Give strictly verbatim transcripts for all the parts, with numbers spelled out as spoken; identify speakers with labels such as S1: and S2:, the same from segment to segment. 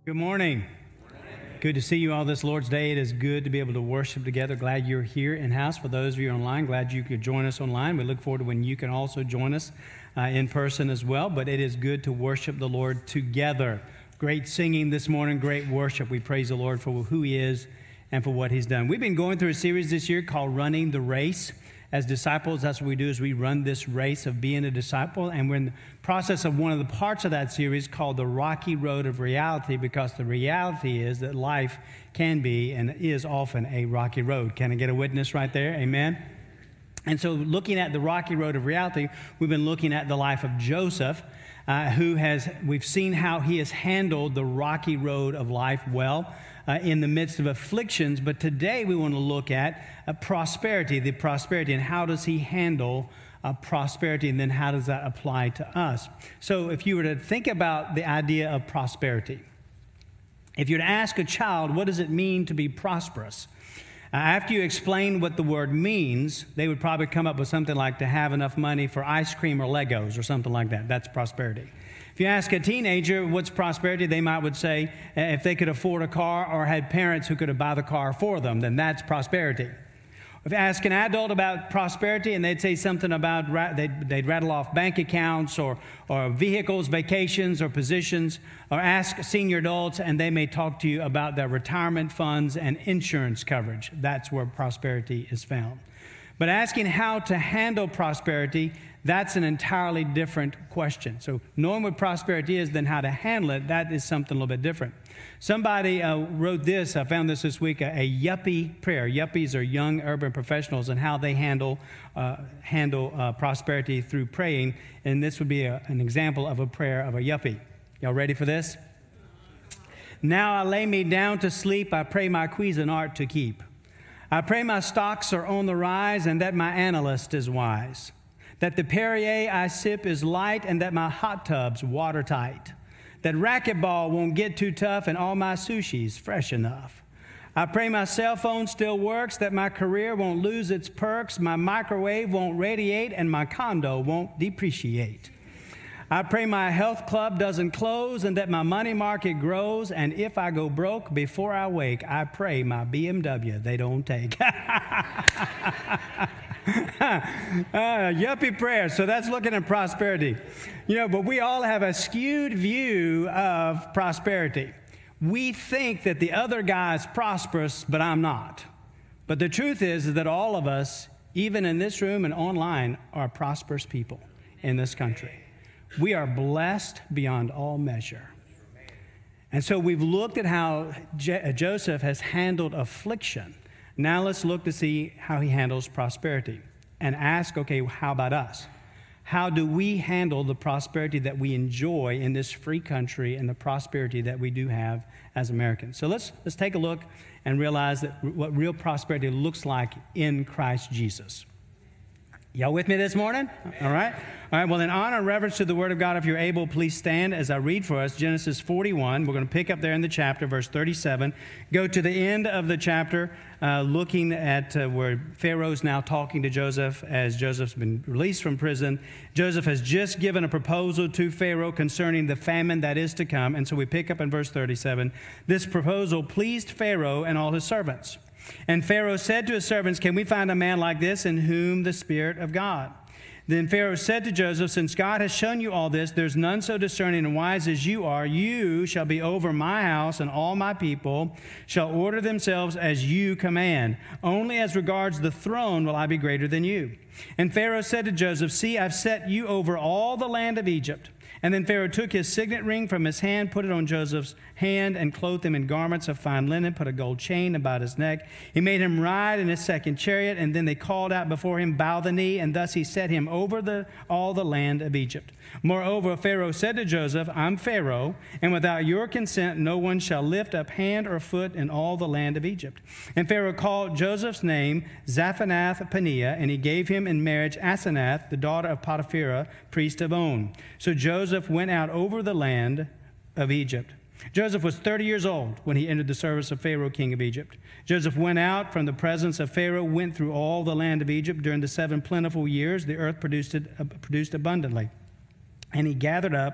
S1: Good morning. Good to see you all this Lord's Day. It is good to be able to worship together. Glad you're here in-house. For those of you online, glad you could join us online. We look forward to when you can also join us uh, in person as well. But it is good to worship the Lord together. Great singing this morning, great worship. We praise the Lord for who He is and for what He's done. We've been going through a series this year called Running the Race. As disciples, that's what we do, is we run this race of being a disciple, and we're in the process of one of the parts of that series called the Rocky Road of Reality, because the reality is that life can be and is often a rocky road. Can I get a witness right there? Amen? And so looking at the Rocky Road of Reality, we've been looking at the life of Joseph, uh, who has, we've seen how he has handled the rocky road of life well, Uh, in the midst of afflictions. But today we want to look at uh, prosperity, the prosperity, and how does he handle uh, prosperity, and then how does that apply to us? So if you were to think about the idea of prosperity, if you were to ask a child, what does it mean to be prosperous? Uh, after you explain what the word means, they would probably come up with something like to have enough money for ice cream or Legos or something like that. That's prosperity. If you ask a teenager what's prosperity, they might would say if they could afford a car or had parents who could buy the car for them, then that's prosperity. If you ask an adult about prosperity, and they'd say something about, they'd, they'd rattle off bank accounts or, or vehicles, vacations, or positions, or ask senior adults, and they may talk to you about their retirement funds and insurance coverage. That's where prosperity is found. But asking how to handle prosperity, that's an entirely different question. So knowing what prosperity is, then how to handle it, that is something a little bit different. Somebody uh, wrote this, I found this this week, a, a yuppie prayer. Yuppies are young urban professionals, and how they handle uh, handle uh, prosperity through praying. And this would be a, an example of a prayer of a yuppie. Y'all ready for this? Now I lay me down to sleep, I pray my Cuisinart to keep. I pray my stocks are on the rise, and that my analyst is wise. That the Perrier I sip is light, and that my hot tub's watertight. That racquetball won't get too tough, and all my sushi's fresh enough. I pray my cell phone still works, that my career won't lose its perks, my microwave won't radiate, and my condo won't depreciate. I pray my health club doesn't close, and that my money market grows, and if I go broke before I wake, I pray my B M W they don't take. Uh, yuppie prayer. So that's looking at prosperity. You know, but we all have a skewed view of prosperity. We think that the other guy is prosperous, but I'm not. But the truth is, is that all of us, even in this room and online, are prosperous people in this country. We are blessed beyond all measure. And so we've looked at how Je- Joseph has handled affliction. Now let's look to see how he handles prosperity and ask, okay, how about us? How do we handle the prosperity that we enjoy in this free country and the prosperity that we do have as Americans? So let's let's take a look and realize that what real prosperity looks like in Christ Jesus. Y'all with me this morning? All right. All right, well, in honor and reverence to the Word of God, if you're able, please stand as I read for us Genesis forty-one. We're going to pick up there in the chapter, verse thirty-seven. Go to the end of the chapter, uh, looking at uh, where Pharaoh's now talking to Joseph as Joseph's been released from prison. Joseph has just given a proposal to Pharaoh concerning the famine that is to come. And so we pick up in verse thirty-seven. This proposal pleased Pharaoh and all his servants. And Pharaoh said to his servants, can we find a man like this in whom the Spirit of God? Then Pharaoh said to Joseph, since God has shown you all this, there's none so discerning and wise as you are. You shall be over my house, and all my people shall order themselves as you command. Only as regards the throne will I be greater than you. And Pharaoh said to Joseph, see, I've set you over all the land of Egypt. And then Pharaoh took his signet ring from his hand, put it on Joseph's hand, and clothed him in garments of fine linen, put a gold chain about his neck. He made him ride in his second chariot, and then they called out before him, bow the knee, and thus he set him over the, all the land of Egypt. Moreover, Pharaoh said to Joseph, I'm Pharaoh, and without your consent no one shall lift up hand or foot in all the land of Egypt. And Pharaoh called Joseph's name Zaphenath-Paneah, and he gave him in marriage Asenath, the daughter of Potiphera, priest of On. So Joseph went out over the land of Egypt. Joseph was thirty years old when he entered the service of Pharaoh, king of Egypt. Joseph went out from the presence of Pharaoh, went through all the land of Egypt. During the seven plentiful years, the earth produced, it, uh, produced abundantly. And he gathered up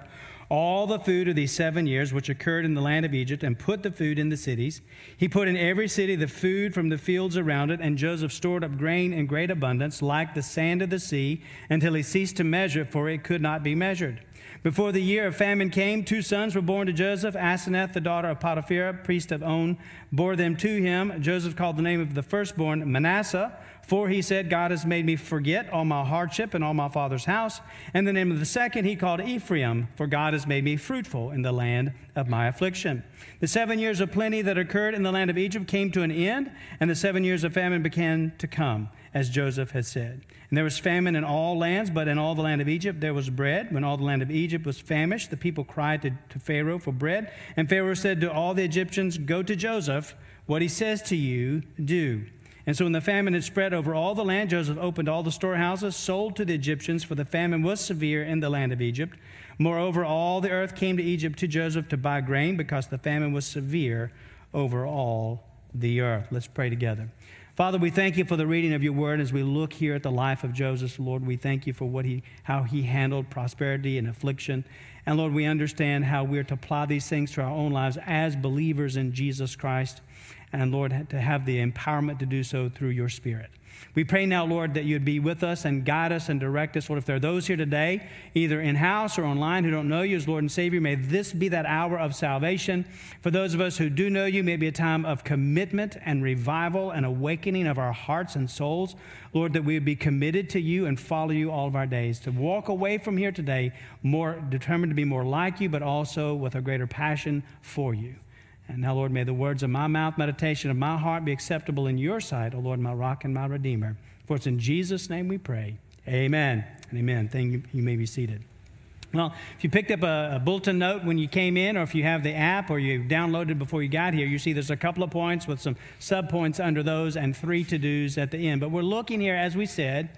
S1: all the food of these seven years which occurred in the land of Egypt, and put the food in the cities. He put in every city the food from the fields around it, and Joseph stored up grain in great abundance, like the sand of the sea, until he ceased to measure it, for it could not be measured. Before the year of famine came, two sons were born to Joseph. Asenath, the daughter of Potiphar, priest of On, bore them to him. Joseph called the name of the firstborn Manasseh, for he said, God has made me forget all my hardship and all my father's house. And the name of the second he called Ephraim, for God has made me fruitful in the land of my affliction. The seven years of plenty that occurred in the land of Egypt came to an end, and the seven years of famine began to come, as Joseph had said. And there was famine in all lands, but in all the land of Egypt there was bread. When all the land of Egypt was famished, the people cried to, to Pharaoh for bread. And Pharaoh said to all the Egyptians, go to Joseph. What he says to you, do. And so when the famine had spread over all the land, Joseph opened all the storehouses, sold to the Egyptians, for the famine was severe in the land of Egypt. Moreover, all the earth came to Egypt to Joseph to buy grain, because the famine was severe over all the earth. Let's pray together. Father, we thank you for the reading of your word as we look here at the life of Joseph. Lord, we thank you for what he, how he handled prosperity and affliction. And Lord, we understand how we're to apply these things to our own lives as believers in Jesus Christ. And Lord, to have the empowerment to do so through your Spirit. We pray now, Lord, that you'd be with us and guide us and direct us. Lord, if there are those here today, either in-house or online, who don't know you as Lord and Savior, may this be that hour of salvation. For those of us who do know you, may it be a time of commitment and revival and awakening of our hearts and souls. Lord, that we would be committed to you and follow you all of our days. To walk away from here today more determined to be more like you, but also with a greater passion for you. And now, Lord, may the words of my mouth, meditation of my heart be acceptable in your sight, O Lord, my rock and my redeemer. For it's in Jesus' name we pray. Amen and amen. Thank you. You may be seated. Well, if you picked up a, a bulletin note when you came in, or if you have the app, or you downloaded before you got here, you see there's a couple of points with some sub-points under those and three to-dos at the end. But we're looking here, as we said,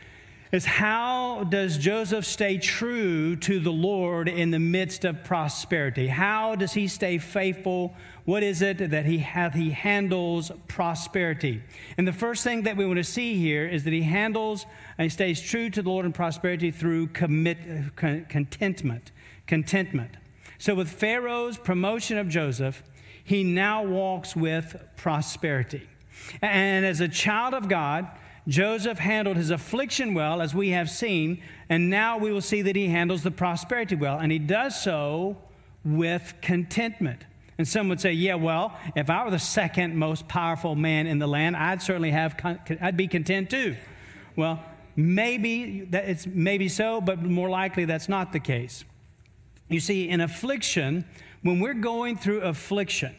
S1: is how does Joseph stay true to the Lord in the midst of prosperity? How does he stay faithful? What is it that he have, he handles prosperity? And the first thing that we want to see here is that he handles and he stays true to the Lord in prosperity through commit, con, contentment. Contentment. So with Pharaoh's promotion of Joseph, he now walks with prosperity. And as a child of God, Joseph handled his affliction well, as we have seen, and now we will see that he handles the prosperity well, and he does so with contentment. And some would say, yeah, well, if I were the second most powerful man in the land, I'd certainly have, I'd be content too. Well, maybe that it's maybe so, but more likely that's not the case. You see, in affliction, when we're going through affliction,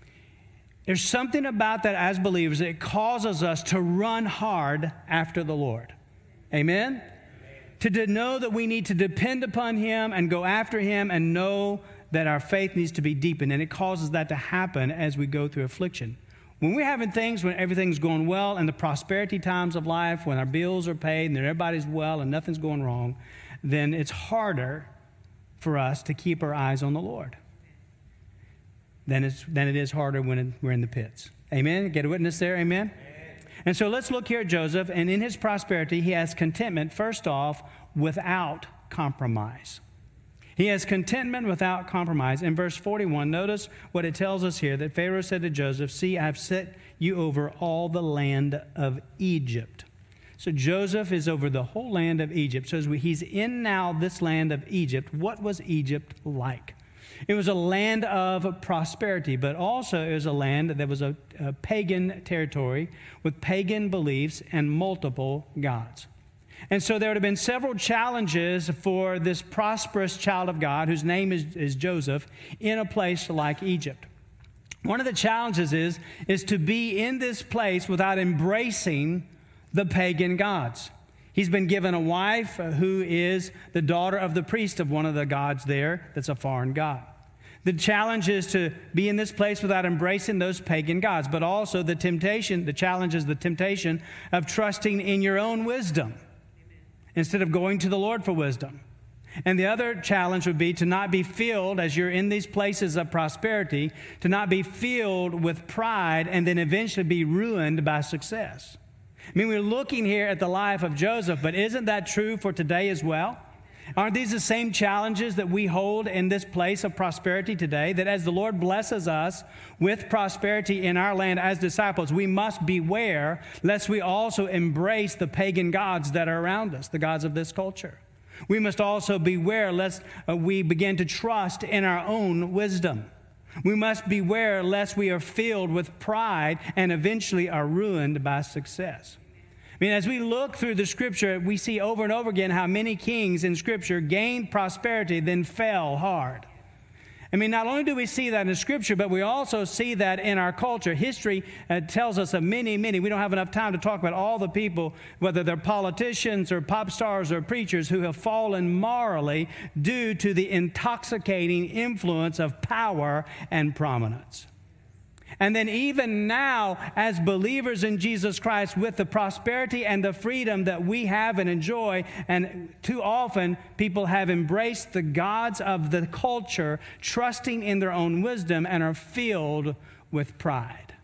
S1: there's something about that as believers that causes us to run hard after the Lord. Amen? Amen? To, to know that we need to depend upon him and go after him and know that our faith needs to be deepened. And it causes that to happen as we go through affliction. When we're having things, when everything's going well and the prosperity times of life, when our bills are paid and everybody's well and nothing's going wrong, then it's harder for us to keep our eyes on the Lord. Than, it's, than it is harder when it, we're in the pits. Amen? Get a witness there? Amen? Amen? And so let's look here at Joseph. And in his prosperity, he has contentment, first off, without compromise. He has contentment without compromise. In verse forty-one, notice what it tells us here, that Pharaoh said to Joseph, see, I've set you over all the land of Egypt. So Joseph is over the whole land of Egypt. So as we, he's in now this land of Egypt. What was Egypt like? It was a land of prosperity, but also it was a land that was a, a pagan territory with pagan beliefs and multiple gods. And so there would have been several challenges for this prosperous child of God, whose name is, is Joseph, in a place like Egypt. One of the challenges is, is to be in this place without embracing the pagan gods. He's been given a wife who is the daughter of the priest of one of the gods there that's a foreign god. The challenge is to be in this place without embracing those pagan gods, but also the temptation, the challenge is the temptation of trusting in your own wisdom instead of going to the Lord for wisdom. And the other challenge would be to not be filled, as you're in these places of prosperity, to not be filled with pride and then eventually be ruined by success. I mean, we're looking here at the life of Joseph, but isn't that true for today as well? Aren't these the same challenges that we hold in this place of prosperity today? That as the Lord blesses us with prosperity in our land as disciples, we must beware lest we also embrace the pagan gods that are around us, the gods of this culture. We must also beware lest uh, we begin to trust in our own wisdom. We must beware lest we are filled with pride and eventually are ruined by success. I mean, as we look through the Scripture, we see over and over again how many kings in Scripture gained prosperity, then fell hard. I mean, not only do we see that in Scripture, but we also see that in our culture. History uh, tells us of many, many. We don't have enough time to talk about all the people, whether they're politicians or pop stars or preachers, who have fallen morally due to the intoxicating influence of power and prominence. And then even now, as believers in Jesus Christ, with the prosperity and the freedom that we have and enjoy, and too often people have embraced the gods of the culture, trusting in their own wisdom, and are filled with pride.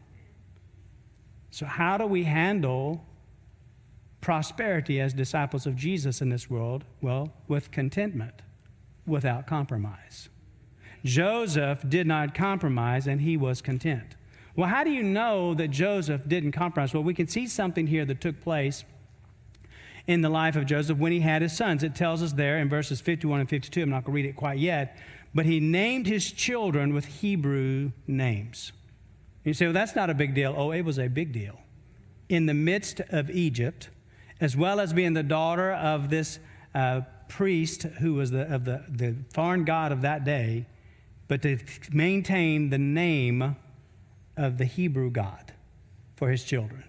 S1: So how do we handle prosperity as disciples of Jesus in this world? Well, with contentment, without compromise. Joseph did not compromise, and he was content. Well, how do you know that Joseph didn't compromise? Well, we can see something here that took place in the life of Joseph when he had his sons. It tells us there in verses fifty-one and fifty-two. I'm not going to read it quite yet. But he named his children with Hebrew names. You say, well, that's not a big deal. Oh, it was a big deal. In the midst of Egypt, as well as being the daughter of this uh, priest who was the, of the, the foreign god of that day, but to maintain the name of the Hebrew God for his children.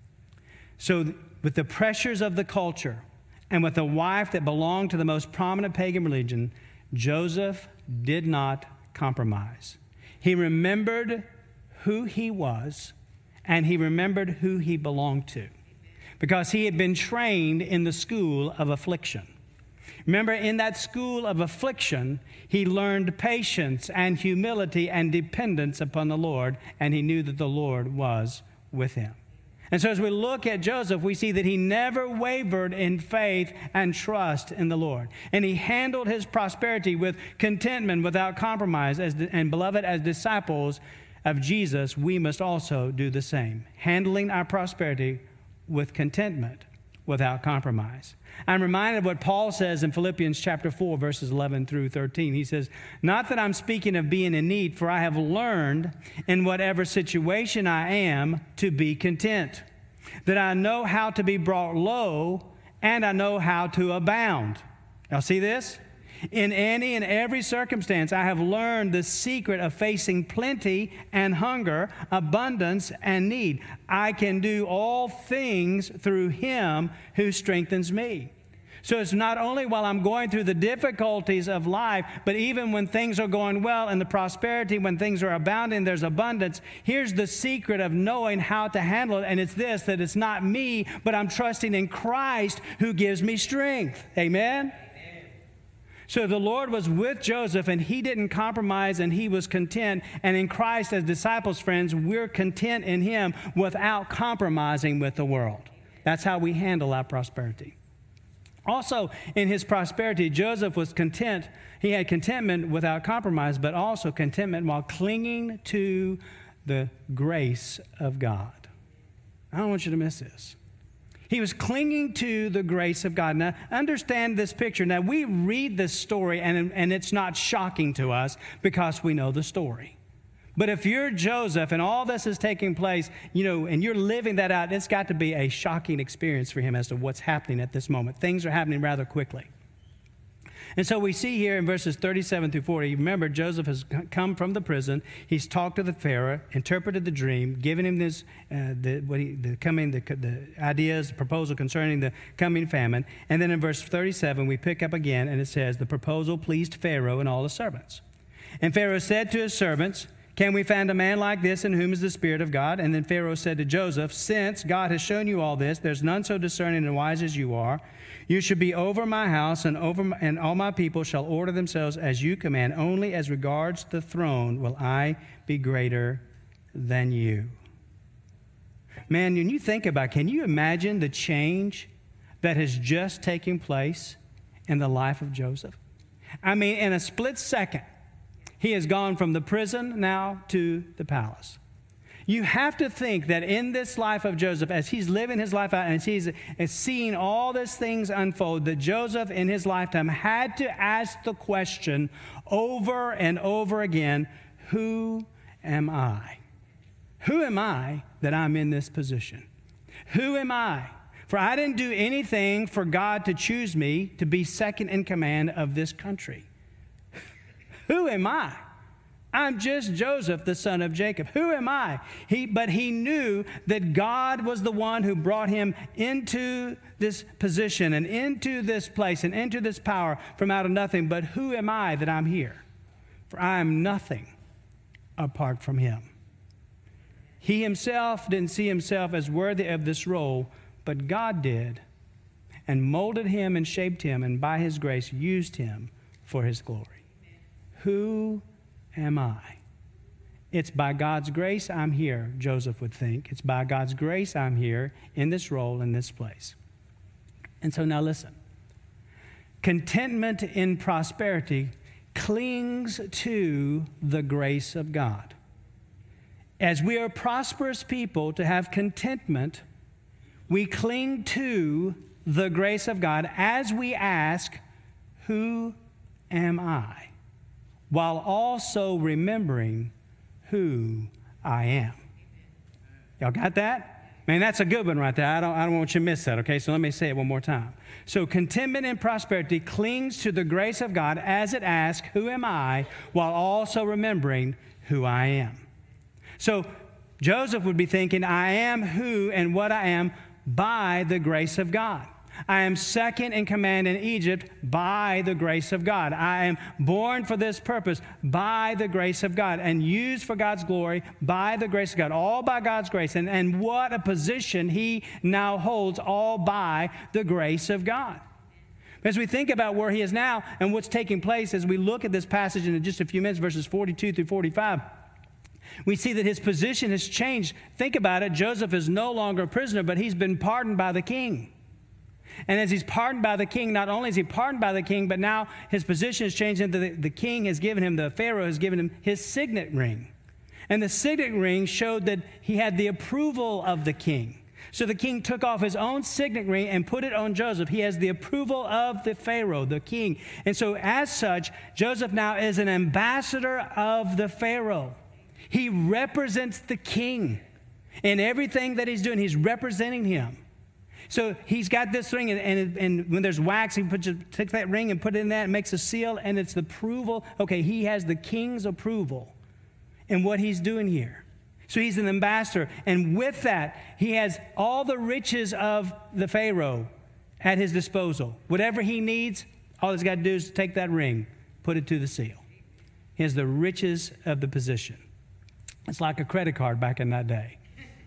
S1: So with the pressures of the culture and with a wife that belonged to the most prominent pagan religion, Joseph did not compromise. He remembered who he was, and he remembered who he belonged to, because he had been trained in the school of affliction. Remember, in that school of affliction, he learned patience and humility and dependence upon the Lord, and he knew that the Lord was with him. And so as we look at Joseph, we see that he never wavered in faith and trust in the Lord. And he handled his prosperity with contentment without compromise. As, and beloved, as disciples of Jesus, we must also do the same, handling our prosperity with contentment without compromise. I'm reminded of what Paul says in Philippians chapter four, verses eleven through thirteen. He says, not that I'm speaking of being in need, for I have learned in whatever situation I am to be content, that I know how to be brought low, and I know how to abound. Y'all see this? In any and every circumstance, I have learned the secret of facing plenty and hunger, abundance and need. I can do all things through him who strengthens me. So it's not only while I'm going through the difficulties of life, but even when things are going well and the prosperity, when things are abounding, there's abundance. Here's the secret of knowing how to handle it. And it's this, that it's not me, but I'm trusting in Christ who gives me strength. Amen? So the Lord was with Joseph, and he didn't compromise, and he was content. And in Christ, as disciples, friends, we're content in him without compromising with the world. That's how we handle our prosperity. Also, in his prosperity, Joseph was content. He had contentment without compromise, but also contentment while clinging to the grace of God. I don't want you to miss this. He was clinging to the grace of God. Now, understand this picture. Now, we read this story, and, and it's not shocking to us because we know the story. But if you're Joseph and all this is taking place, you know, and you're living that out, it's got to be a shocking experience for him as to what's happening at this moment. Things are happening rather quickly. And so we see here in verses thirty-seven through forty, remember, Joseph has come from the prison. He's talked to the Pharaoh, interpreted the dream, given him this, uh, the, what he, the coming, the, the ideas, the proposal concerning the coming famine. And then in verse thirty-seven, we pick up again, and it says, the proposal pleased Pharaoh and all his servants. And Pharaoh said to his servants, can we find a man like this in whom is the Spirit of God? And then Pharaoh said to Joseph, since God has shown you all this, there's none so discerning and wise as you are. You should be over my house, and over my, and all my people shall order themselves as you command. Only as regards the throne will I be greater than you. Man, when you think about it, can you imagine the change that has just taken place in the life of Joseph? I mean, in a split second, he has gone from the prison now to the palace. You have to think that in this life of Joseph, as he's living his life out and as he's seeing all these things unfold, that Joseph in his lifetime had to ask the question over and over again, who am I? Who am I that I'm in this position? Who am I? For I didn't do anything for God to choose me to be second in command of this country. Who am I? I'm just Joseph, the son of Jacob. Who am I? He, but he knew that God was the one who brought him into this position and into this place and into this power from out of nothing. But who am I that I'm here? For I am nothing apart from him. He himself didn't see himself as worthy of this role, but God did, and molded him and shaped him, and by his grace used him for his glory. Who am I? It's by God's grace I'm here, Joseph would think. It's by God's grace I'm here in this role, in this place. And so now listen. Contentment in prosperity clings to the grace of God. As we are prosperous people, to have contentment, we cling to the grace of God as we ask, who am I? While also remembering who I am. Y'all got that? Man, that's a good one right there. I don't, I don't want you to miss that, okay? So let me say it one more time. So contentment and prosperity clings to the grace of God as it asks, who am I? While also remembering who I am. So Joseph would be thinking, I am who and what I am by the grace of God. I am second in command in Egypt by the grace of God. I am born for this purpose by the grace of God and used for God's glory by the grace of God, all by God's grace. And, and what a position he now holds, all by the grace of God. As we think about where he is now and what's taking place as we look at this passage in just a few minutes, verses forty-two through forty-five, we see that his position has changed. Think about it. Joseph is no longer a prisoner, but he's been pardoned by the king. And as he's pardoned by the king, not only is he pardoned by the king, but now his position has changed into the, the king has given him, the Pharaoh has given him his signet ring. And the signet ring showed that he had the approval of the king. So the king took off his own signet ring and put it on Joseph. He has the approval of the Pharaoh, the king. And so as such, Joseph now is an ambassador of the Pharaoh. He represents the king in everything that he's doing. He's representing him. So he's got this ring, and, and, and when there's wax, he puts, takes that ring and put it in that and makes a seal, and it's the approval. Okay, he has the king's approval in what he's doing here. So he's an ambassador, and with that, he has all the riches of the Pharaoh at his disposal. Whatever he needs, all he's got to do is take that ring, put it to the seal. He has the riches of the position. It's like a credit card back in that day.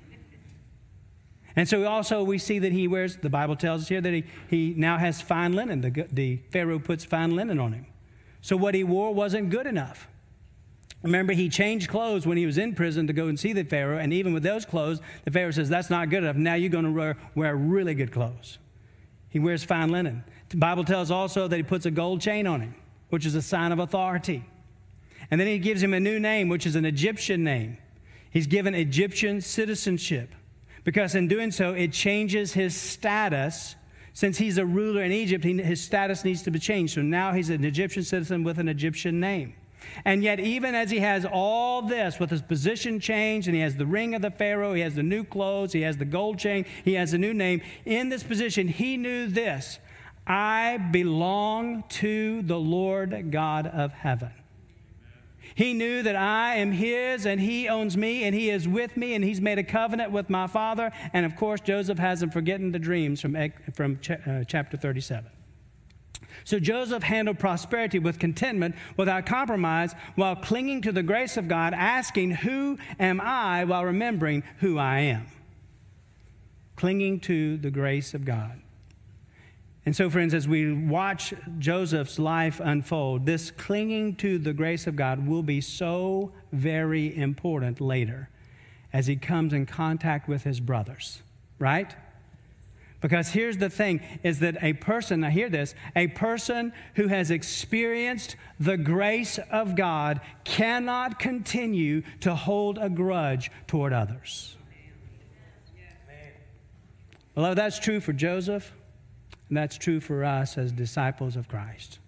S1: And so also we see that he wears, the Bible tells us here that he, he now has fine linen. The, the Pharaoh puts fine linen on him. So what he wore wasn't good enough. Remember, he changed clothes when he was in prison to go and see the Pharaoh. And even with those clothes, the Pharaoh says, that's not good enough. Now you're going to wear, wear really good clothes. He wears fine linen. The Bible tells also that he puts a gold chain on him, which is a sign of authority. And then he gives him a new name, which is an Egyptian name. He's given Egyptian citizenship. Because in doing so, it changes his status. Since he's a ruler in Egypt, he, his status needs to be changed. So now he's an Egyptian citizen with an Egyptian name. And yet, even as he has all this, with his position changed, and he has the ring of the Pharaoh, he has the new clothes, he has the gold chain, he has a new name, in this position, he knew this: I belong to the Lord God of heaven. He knew that I am his and he owns me and he is with me and he's made a covenant with my father. And of course, Joseph hasn't forgotten the dreams from, from uh, chapter thirty-seven. So Joseph handled prosperity with contentment, without compromise, while clinging to the grace of God, asking, who am I, while remembering who I am. Clinging to the grace of God. And so, friends, as we watch Joseph's life unfold, this clinging to the grace of God will be so very important later as he comes in contact with his brothers, right? Because here's the thing, is that a person, now hear this, a person who has experienced the grace of God cannot continue to hold a grudge toward others. Well, that's true for Joseph, and that's true for us as disciples of Christ.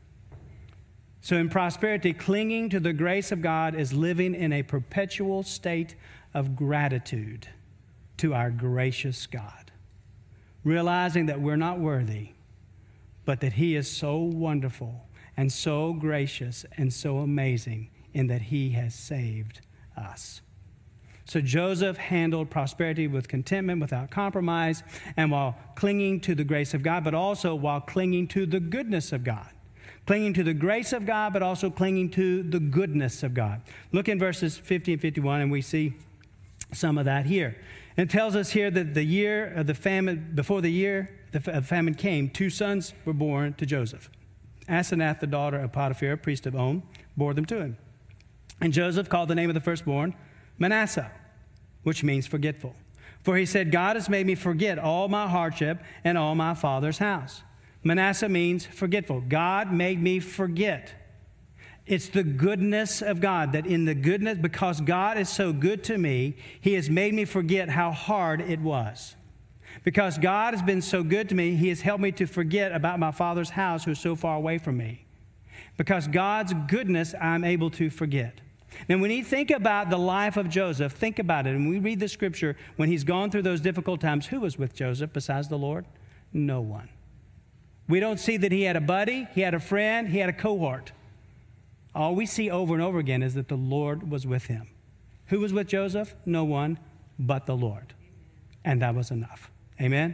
S1: So in prosperity, clinging to the grace of God is living in a perpetual state of gratitude to our gracious God, realizing that we're not worthy, but that He is so wonderful and so gracious and so amazing in that He has saved us. So Joseph handled prosperity with contentment, without compromise, and while clinging to the grace of God, but also while clinging to the goodness of God. Clinging to the grace of God, but also clinging to the goodness of God. Look in verses fifty and fifty-one, and we see some of that here. And it tells us here that the year of the famine, before the year the famine came, two sons were born to Joseph. Asenath, the daughter of Potiphar, priest of On, bore them to him. And Joseph called the name of the firstborn Manasseh, which means forgetful. For he said, God has made me forget all my hardship and all my father's house. Manasseh means forgetful. God made me forget. It's the goodness of God, that in the goodness, because God is so good to me, He has made me forget how hard it was. Because God has been so good to me, He has helped me to forget about my father's house who's so far away from me. Because God's goodness, I'm able to forget. Now, when you think about the life of Joseph, think about it. And we read the scripture, when he's gone through those difficult times, who was with Joseph besides the Lord? No one. We don't see that he had a buddy, he had a friend, he had a cohort. All we see over and over again is that the Lord was with him. Who was with Joseph? No one but the Lord. And that was enough. Amen?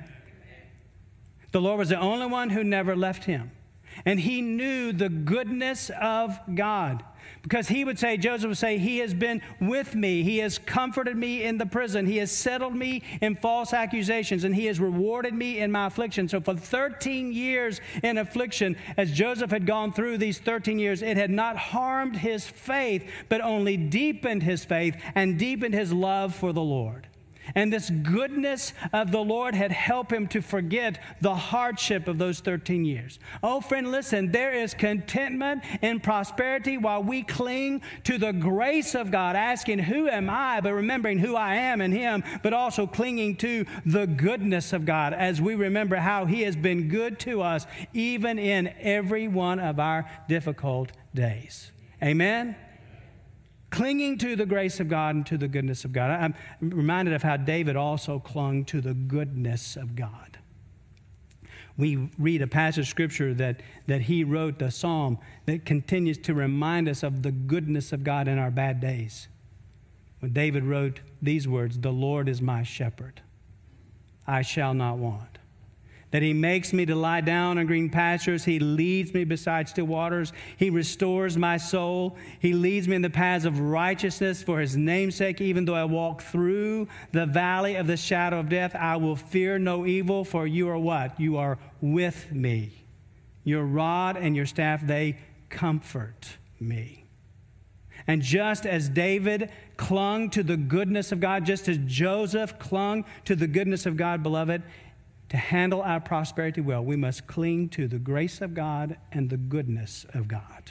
S1: The Lord was the only one who never left him. And he knew the goodness of God. Because he would say, Joseph would say, He has been with me. He has comforted me in the prison. He has settled me in false accusations, and He has rewarded me in my affliction. So for thirteen years in affliction, as Joseph had gone through these thirteen years, it had not harmed his faith, but only deepened his faith and deepened his love for the Lord. And this goodness of the Lord had helped him to forget the hardship of those thirteen years. Oh, friend, listen, there is contentment in prosperity while we cling to the grace of God, asking, who am I? But remembering who I am in Him, but also clinging to the goodness of God as we remember how He has been good to us, even in every one of our difficult days. Amen? Clinging to the grace of God and to the goodness of God. I'm reminded of how David also clung to the goodness of God. We read a passage of Scripture that, that he wrote, the psalm, that continues to remind us of the goodness of God in our bad days. When David wrote these words, the Lord is my shepherd, I shall not want. That He makes me to lie down in green pastures. He leads me beside still waters. He restores my soul. He leads me in the paths of righteousness for His name's sake. Even though I walk through the valley of the shadow of death, I will fear no evil, for You are what? You are with me. Your rod and your staff, they comfort me. And just as David clung to the goodness of God, just as Joseph clung to the goodness of God, beloved, to handle our prosperity well, we must cling to the grace of God and the goodness of God.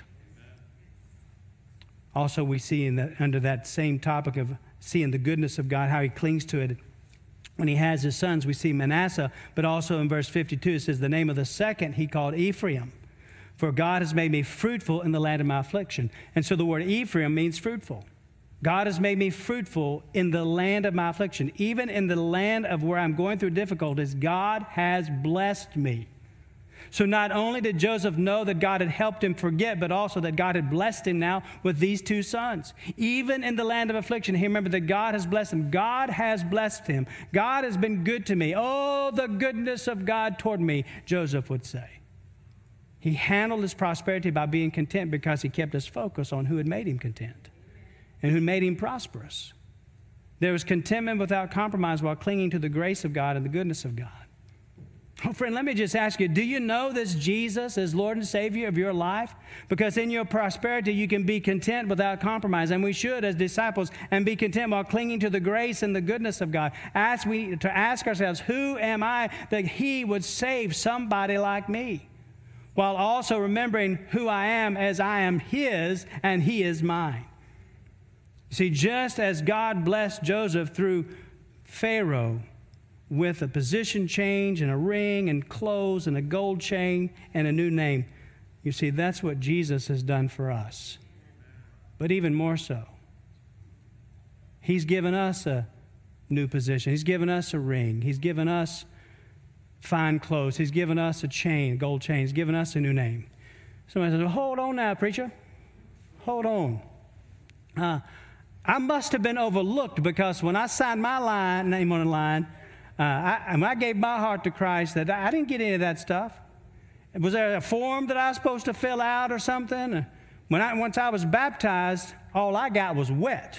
S1: Also, we see in the, under that same topic of seeing the goodness of God, how He clings to it. When He has His sons, we see Manasseh, but also in verse fifty-two, it says, the name of the second He called Ephraim. For God has made me fruitful in the land of my affliction. And so the word Ephraim means fruitful. God has made me fruitful in the land of my affliction. Even in the land of where I'm going through difficulties, God has blessed me. So not only did Joseph know that God had helped him forget, but also that God had blessed him now with these two sons. Even in the land of affliction, he remembered that God has blessed him. God has blessed him. God has been good to me. Oh, the goodness of God toward me, Joseph would say. He handled his prosperity by being content because he kept his focus on who had made him content and who made him prosperous. There was contentment without compromise while clinging to the grace of God and the goodness of God. Oh, friend, let me just ask you, do you know this Jesus is Lord and Savior of your life? Because in your prosperity, you can be content without compromise. And we should, as disciples, and be content while clinging to the grace and the goodness of God. Ask, we need to ask ourselves, who am I that He would save somebody like me? While also remembering who I am as I am His and He is mine. See, just as God blessed Joseph through Pharaoh, with a position change and a ring and clothes and a gold chain and a new name. You see, that's what Jesus has done for us. But even more so, He's given us a new position. He's given us a ring. He's given us fine clothes. He's given us a chain, gold chain. He's given us a new name. Somebody says, well, hold on now, preacher. Hold on. Uh, I must have been overlooked because when I signed my line, name on the line, Uh, I, I gave my heart to Christ, that I didn't get any of that stuff. Was there a form that I was supposed to fill out or something? When I, once I was baptized, all I got was wet.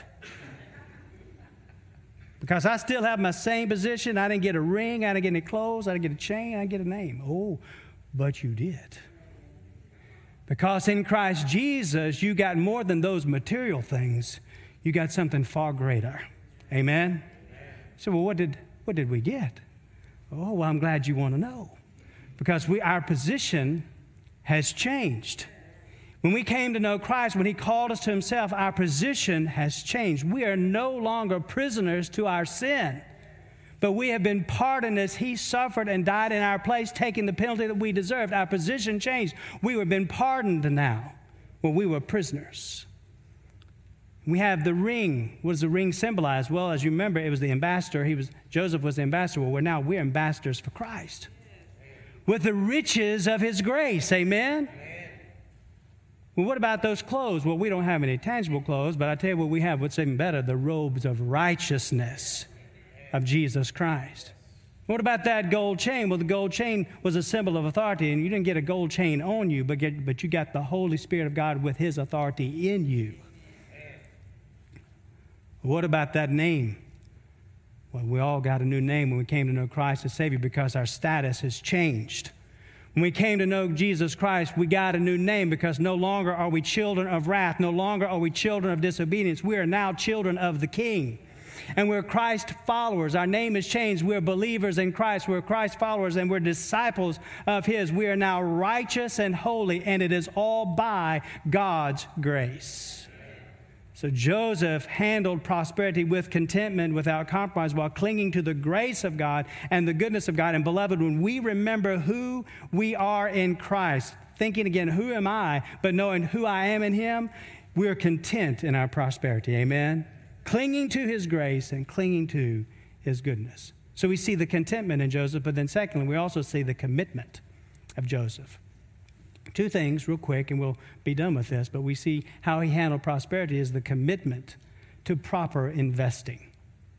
S1: Because I still have my same position. I didn't get a ring. I didn't get any clothes. I didn't get a chain. I didn't get a name. Oh, but you did. Because in Christ Jesus, you got more than those material things. You got something far greater. Amen? So, well, what did... What did we get? Oh, well, I'm glad you want to know. Because we, our position has changed. When we came to know Christ, when He called us to Himself, our position has changed. We are no longer prisoners to our sin. But we have been pardoned as He suffered and died in our place, taking the penalty that we deserved. Our position changed. We have been pardoned now when we were prisoners. We have the ring. What does the ring symbolize? Well, as you remember, it was the ambassador. He was Joseph was the ambassador. Well, we're now we're ambassadors for Christ. With the riches of His grace. Amen? Amen? Well, what about those clothes? Well, we don't have any tangible clothes, but I tell you what we have, what's even better, the robes of righteousness of Jesus Christ. What about that gold chain? Well, the gold chain was a symbol of authority, and you didn't get a gold chain on you, but, get, but you got the Holy Spirit of God with His authority in you. What about that name? Well, we all got a new name when we came to know Christ as Savior because our status has changed. When we came to know Jesus Christ, we got a new name because no longer are we children of wrath. No longer are we children of disobedience. We are now children of the King. And we're Christ followers. Our name has changed. We're believers in Christ. We're Christ followers and we're disciples of His. We are now righteous and holy, and it is all by God's grace. So Joseph handled prosperity with contentment, without compromise, while clinging to the grace of God and the goodness of God. And beloved, when we remember who we are in Christ, thinking again, who am I, but knowing who I am in Him, we are content in our prosperity. Amen? Clinging to His grace and clinging to His goodness. So we see the contentment in Joseph, but then secondly, we also see the commitment of Joseph. Two things real quick, and we'll be done with this, but we see how he handled prosperity is the commitment to proper investing.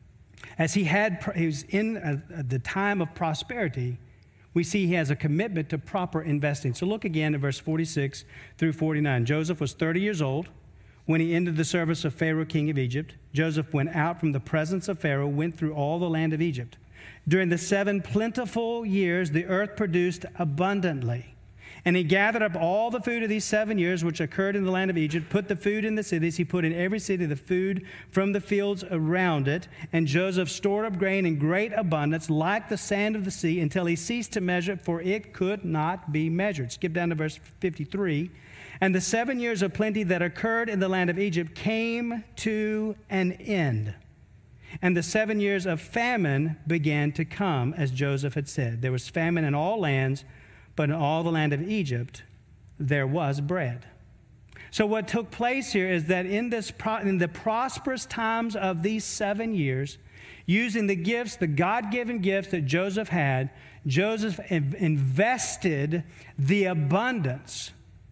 S1: As he had, he was in a, a, the time of prosperity, we see he has a commitment to proper investing. So look again at verse forty-six through forty-nine. Joseph was thirty years old when he entered the service of Pharaoh, king of Egypt. Joseph went out from the presence of Pharaoh, went through all the land of Egypt. During the seven plentiful years, the earth produced abundantly. And he gathered up all the food of these seven years, which occurred in the land of Egypt, put the food in the cities. He put in every city the food from the fields around it. And Joseph stored up grain in great abundance, like the sand of the sea, until he ceased to measure it, for it could not be measured. Skip down to verse fifty-three. And the seven years of plenty that occurred in the land of Egypt came to an end. And the seven years of famine began to come, as Joseph had said. There was famine in all lands, but in all the land of Egypt, there was bread. So what took place here is that in, this pro- in the prosperous times of these seven years, using the gifts, the God-given gifts that Joseph had, Joseph in- invested the abundance,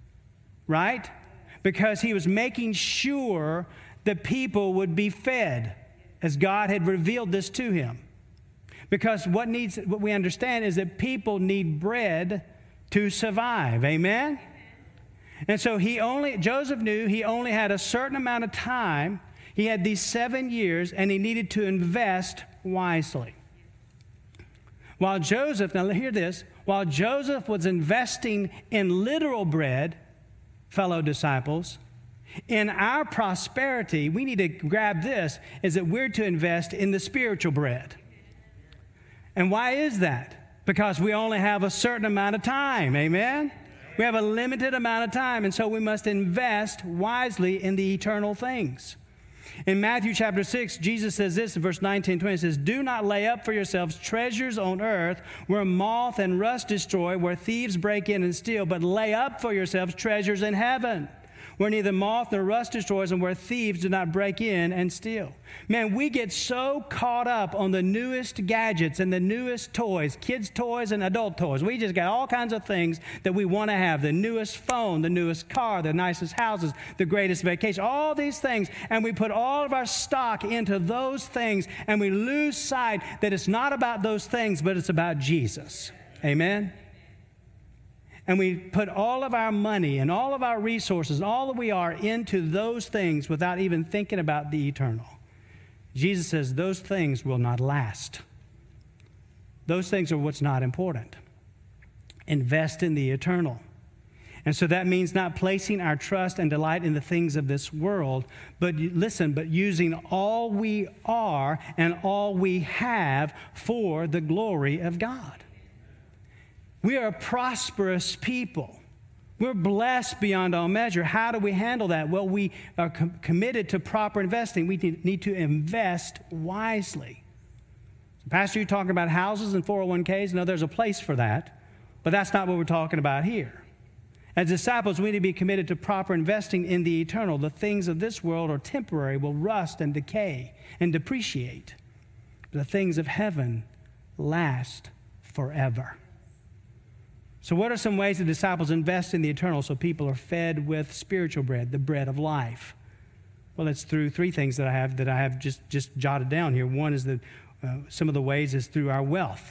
S1: right? Because he was making sure the people would be fed, as God had revealed this to him. Because what needs, what we understand is that people need bread to survive. Amen? And so he only, Joseph knew he only had a certain amount of time. He had these seven years and he needed to invest wisely. While Joseph, now hear this, while Joseph was investing in literal bread, fellow disciples, in our prosperity, we need to grab this, is that we're to invest in the spiritual bread. And why is that? Because we only have a certain amount of time, amen? We have a limited amount of time, and so we must invest wisely in the eternal things. In Matthew chapter six, Jesus says this in verse nineteen and twenty, it says, do not lay up for yourselves treasures on earth where moth and rust destroy, where thieves break in and steal, but lay up for yourselves treasures in heaven, where neither moth nor rust destroys and where thieves do not break in and steal. Man, we get so caught up on the newest gadgets and the newest toys, kids' toys and adult toys. We just got all kinds of things that we want to have, the newest phone, the newest car, the nicest houses, the greatest vacation, all these things. And we put all of our stock into those things, and we lose sight that it's not about those things, but it's about Jesus. Amen? And we put all of our money and all of our resources, all that we are, into those things without even thinking about the eternal. Jesus says those things will not last. Those things are what's not important. Invest in the eternal. And so that means not placing our trust and delight in the things of this world, but listen, but using all we are and all we have for the glory of God. We are a prosperous people. We're blessed beyond all measure. How do we handle that? Well, we are com- committed to proper investing. We need to invest wisely. Pastor, you're talking about houses and four oh one k's. No, there's a place for that, but that's not what we're talking about here. As disciples, we need to be committed to proper investing in the eternal. The things of this world are temporary, will rust and decay and depreciate. But the things of heaven last forever. So what are some ways the disciples invest in the eternal so people are fed with spiritual bread, the bread of life? Well, it's through three things that I have that I have just, just jotted down here. One is that uh, some of the ways is through our wealth.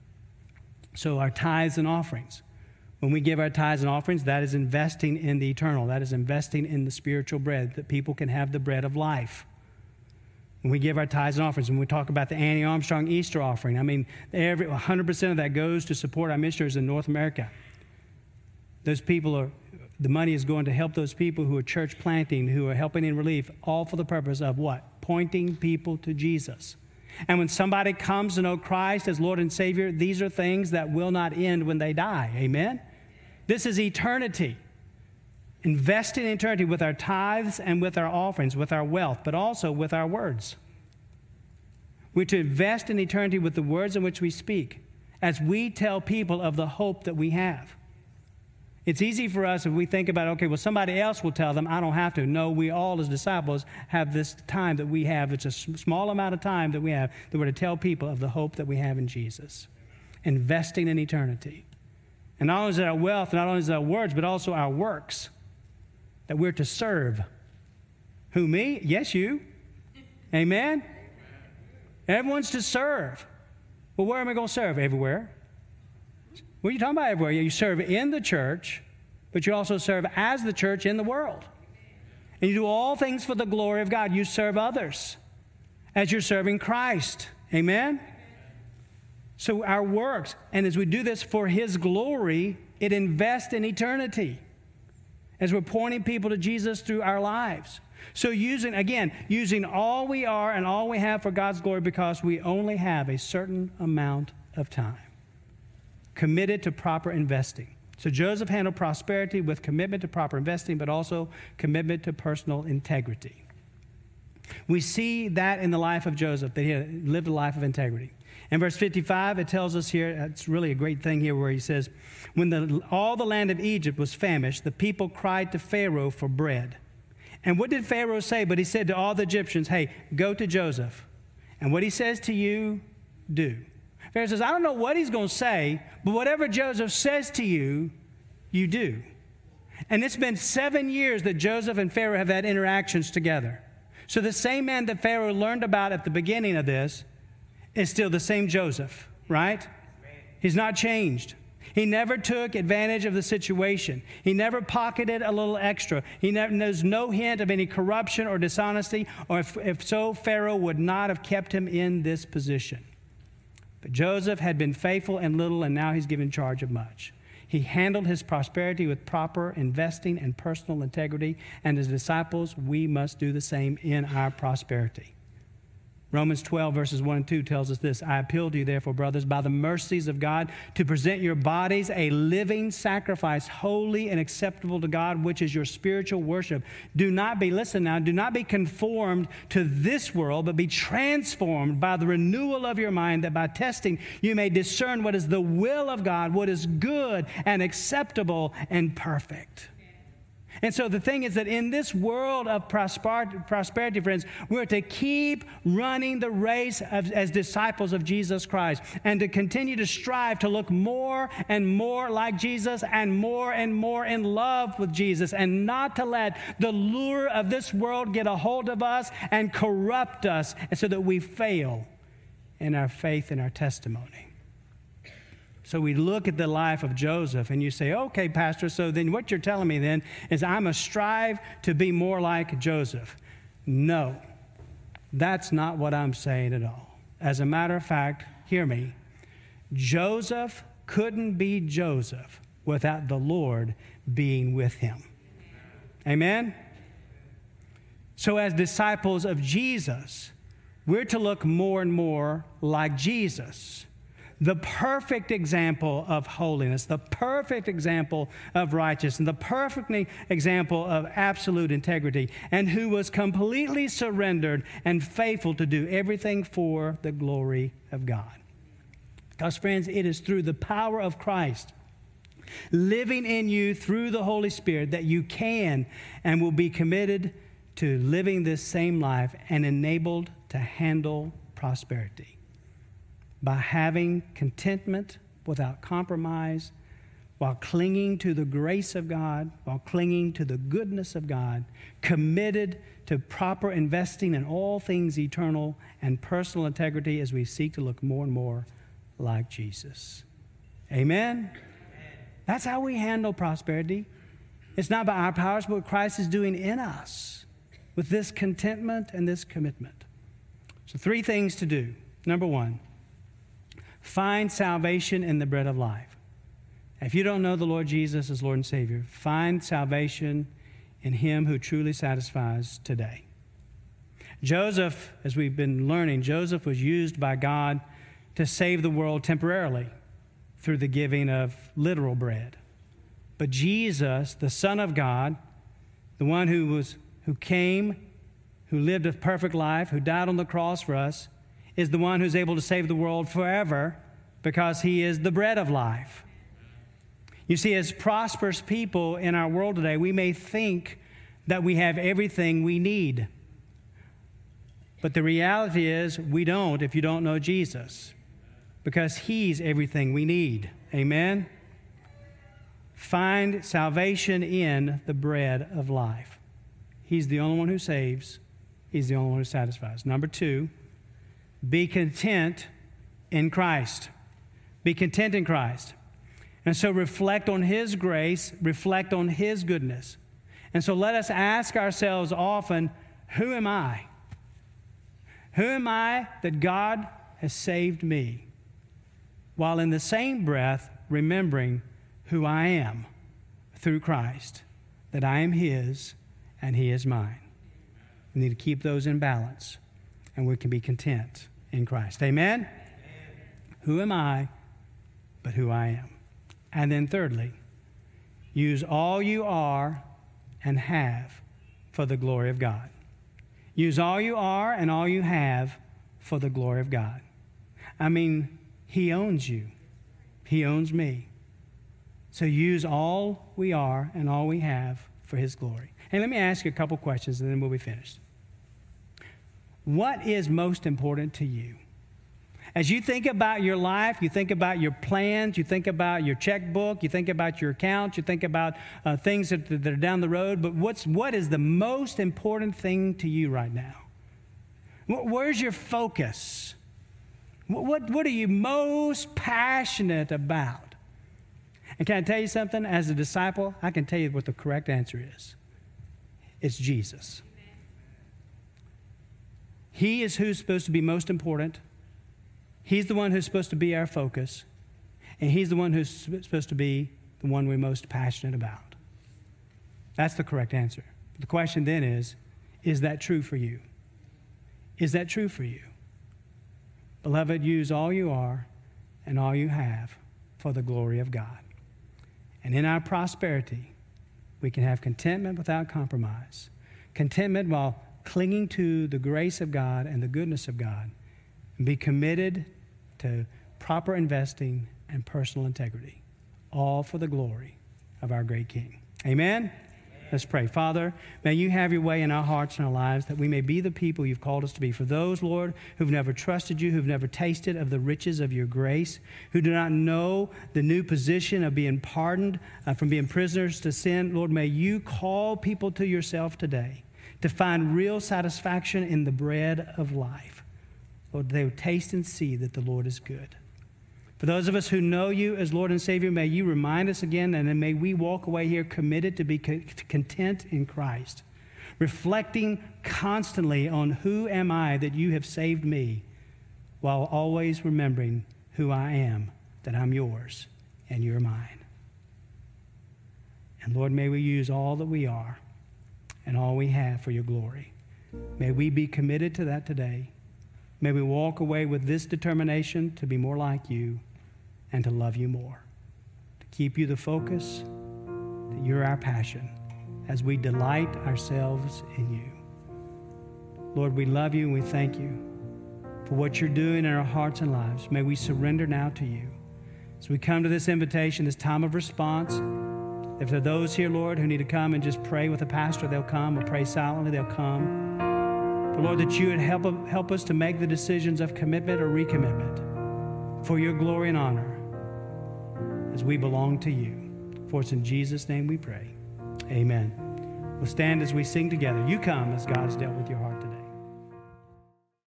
S1: So our tithes and offerings. When we give our tithes and offerings, that is investing in the eternal. That is investing in the spiritual bread, that people can have the bread of life. When we give our tithes and offerings, when we talk about the Annie Armstrong Easter offering, I mean, every one hundred percent of that goes to support our missionaries in North America. Those people are, the money is going to help those people who are church planting, who are helping in relief, all for the purpose of what? Pointing people to Jesus. And when somebody comes to know Christ as Lord and Savior, these are things that will not end when they die. Amen? This is eternity. Investing in eternity with our tithes and with our offerings, with our wealth, but also with our words. We're to invest in eternity with the words in which we speak as we tell people of the hope that we have. It's easy for us if we think about, okay, well, somebody else will tell them, I don't have to. No, we all as disciples have this time that we have. It's a small amount of time that we have that we're to tell people of the hope that we have in Jesus. Investing in eternity. And not only is it our wealth, not only is it our words, but also our works. That we're to serve. Who, me? Yes, you. Amen? Everyone's to serve. Well, where am I going to serve? Everywhere. What are you talking about everywhere? You serve in the church, but you also serve as the church in the world. And you do all things for the glory of God. You serve others as you're serving Christ. Amen? So our works, and as we do this for His glory, it invests in eternity. As we're pointing people to Jesus through our lives. So using, again, using all we are and all we have for God's glory because we only have a certain amount of time. Committed to proper investing. So Joseph handled prosperity with commitment to proper investing, but also commitment to personal integrity. We see that in the life of Joseph, that he lived a life of integrity. In verse fifty-five, it tells us here, it's really a great thing here where he says, when the, all the land of Egypt was famished, the people cried to Pharaoh for bread. And what did Pharaoh say? But he said to all the Egyptians, hey, go to Joseph. And what he says to you, do. Pharaoh says, I don't know what he's going to say, but whatever Joseph says to you, you do. And it's been seven years that Joseph and Pharaoh have had interactions together. So the same man that Pharaoh learned about at the beginning of this is still the same Joseph, right? He's not changed. He never took advantage of the situation. He never pocketed a little extra. He never, there's no hint of any corruption or dishonesty, or if, if so, Pharaoh would not have kept him in this position. But Joseph had been faithful in little, and now he's given charge of much. He handled his prosperity with proper investing and personal integrity, and as disciples, we must do the same in our prosperity. Romans twelve, verses one and two tells us this: I appeal to you, therefore, brothers, by the mercies of God, to present your bodies a living sacrifice, holy and acceptable to God, which is your spiritual worship. Do not be, listen now, do not be conformed to this world, but be transformed by the renewal of your mind, that by testing you may discern what is the will of God, what is good and acceptable and perfect. And so the thing is that in this world of prosper- prosperity, friends, we're to keep running the race of, as disciples of Jesus Christ, and to continue to strive to look more and more like Jesus and more and more in love with Jesus, and not to let the lure of this world get a hold of us and corrupt us, and so that we fail in our faith and our testimony. So we look at the life of Joseph, and you say, okay, Pastor, so then what you're telling me then is I must strive to be more like Joseph. No, that's not what I'm saying at all. As a matter of fact, hear me, Joseph couldn't be Joseph without the Lord being with him. Amen? So as disciples of Jesus, we're to look more and more like Jesus, the perfect example of holiness, the perfect example of righteousness, the perfect example of absolute integrity, and who was completely surrendered and faithful to do everything for the glory of God. Because, friends, it is through the power of Christ living in you through the Holy Spirit that you can and will be committed to living this same life and enabled to handle prosperity. By having contentment without compromise, while clinging to the grace of God, while clinging to the goodness of God, committed to proper investing in all things eternal and personal integrity as we seek to look more and more like Jesus. Amen? Amen. That's how we handle prosperity. It's not by our powers, but what Christ is doing in us with this contentment and this commitment. So three things to do. Number one, find salvation in the bread of life. If you don't know the Lord Jesus as Lord and Savior, find salvation in Him who truly satisfies today. Joseph, as we've been learning, Joseph was used by God to save the world temporarily through the giving of literal bread. But Jesus, the Son of God, the one who was who came, who lived a perfect life, who died on the cross for us, is the one who's able to save the world forever because He is the bread of life. You see, as prosperous people in our world today, we may think that we have everything we need. But the reality is we don't if you don't know Jesus, because He's everything we need. Amen? Find salvation in the bread of life. He's the only one who saves. He's the only one who satisfies. Number two, be content in Christ. Be content in Christ. And so reflect on His grace, reflect on His goodness. And so let us ask ourselves often, who am I? Who am I that God has saved me? While in the same breath remembering who I am through Christ, that I am His and He is mine. We need to keep those in balance, and we can be content in Christ. Amen? Amen? Who am I, but who I am. And then thirdly, use all you are and have for the glory of God. Use all you are and all you have for the glory of God. I mean, He owns you. He owns me. So use all we are and all we have for His glory. And let me ask you a couple questions, and then we'll be finished. What is most important to you? As you think about your life, you think about your plans, you think about your checkbook, you think about your accounts, you think about uh, things that, that are down the road, but what's, what is the most important thing to you right now? Where's your focus? What, what are you most passionate about? And can I tell you something? As a disciple, I can tell you what the correct answer is. It's Jesus. He is who's supposed to be most important. He's the one who's supposed to be our focus, and He's the one who's supposed to be the one we're most passionate about. That's the correct answer. The question then is, is that true for you? Is that true for you? Beloved, use all you are and all you have for the glory of God. And in our prosperity, we can have contentment without compromise. Contentment while clinging to the grace of God and the goodness of God. And be committed to proper investing and personal integrity. All for the glory of our great King. Amen? Let's pray. Father, may you have your way in our hearts and our lives that we may be the people you've called us to be. For those, Lord, who've never trusted you, who've never tasted of the riches of your grace, who do not know the new position of being pardoned uh, from being prisoners to sin, Lord, may you call people to yourself today to find real satisfaction in the bread of life. Lord, they would taste and see that the Lord is good. For those of us who know you as Lord and Savior, may you remind us again, and then may we walk away here committed to be co- content in Christ, reflecting constantly on who am I that you have saved me, while always remembering who I am, that I'm yours and you're mine. And Lord, may we use all that we are and all we have for your glory. May we be committed to that today. May we walk away with this determination to be more like you and to love you more, to keep you the focus, that you're our passion as we delight ourselves in you. Lord, we love you and we thank you for what you're doing in our hearts and lives. May we surrender now to you. As we come to this invitation, this time of response, if there are those here, Lord, who need to come and just pray with a pastor, they'll come, or pray silently, they'll come. But Lord, that you would help, help us to make the decisions of commitment or recommitment for your glory and honor as we belong to you. For it's in Jesus' name we pray. Amen. We'll stand as we sing together. You come as God has dealt with your heart today.